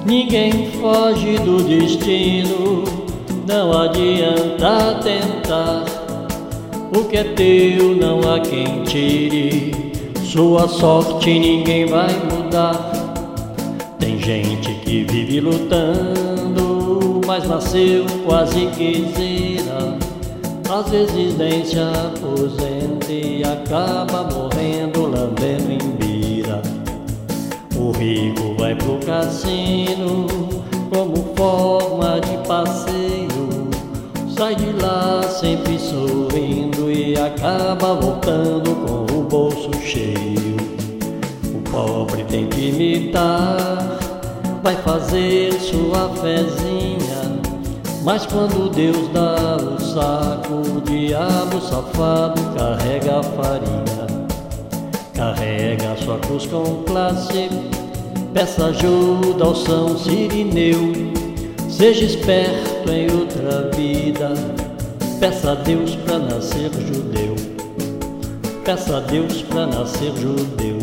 Ninguém foge do destino, não adianta tentar. O que é teu não há quem tire, sua sorte ninguém vai mudar. Tem gente que vive lutando, mas nasceu quase que zera. Às vezes nem se aposenta e acaba morrendo lambendo em bira. O rico vai pro cassino como forma de passeio, sai de lá sempre sorrindo e acaba voltando com o bolso cheio. O pobre tem que imitar, vai fazer sua fezinha, mas quando Deus dá o saco, o diabo safado carrega a farinha. Carrega sua cruz com classe, peça ajuda ao São Cirineu. Seja esperto em outra vida, peça a Deus pra nascer judeu. Peça a Deus pra nascer judeu.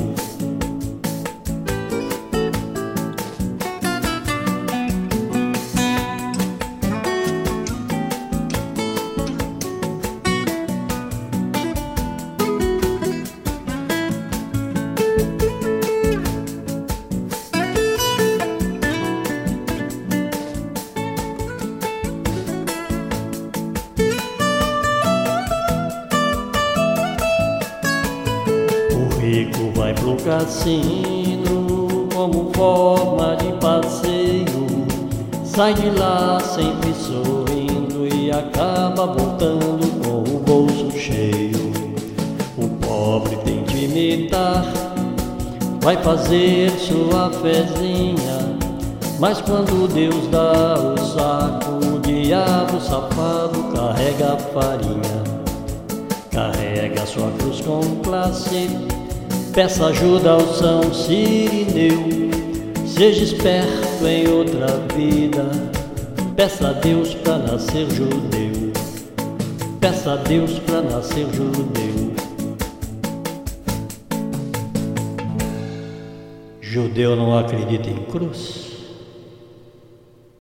O rico vai pro cassino como forma de passeio, sai de lá sempre sorrindo e acaba voltando com o bolso cheio. O pobre tem que imitar, vai fazer sua fezinha, mas quando Deus dá o saco, o diabo safado carrega a farinha. Carrega sua cruz com classe, peça ajuda ao São Cirineu. Seja esperto em outra vida, peça a Deus pra nascer judeu. Peça a Deus pra nascer judeu. Judeu não acredita em cruz.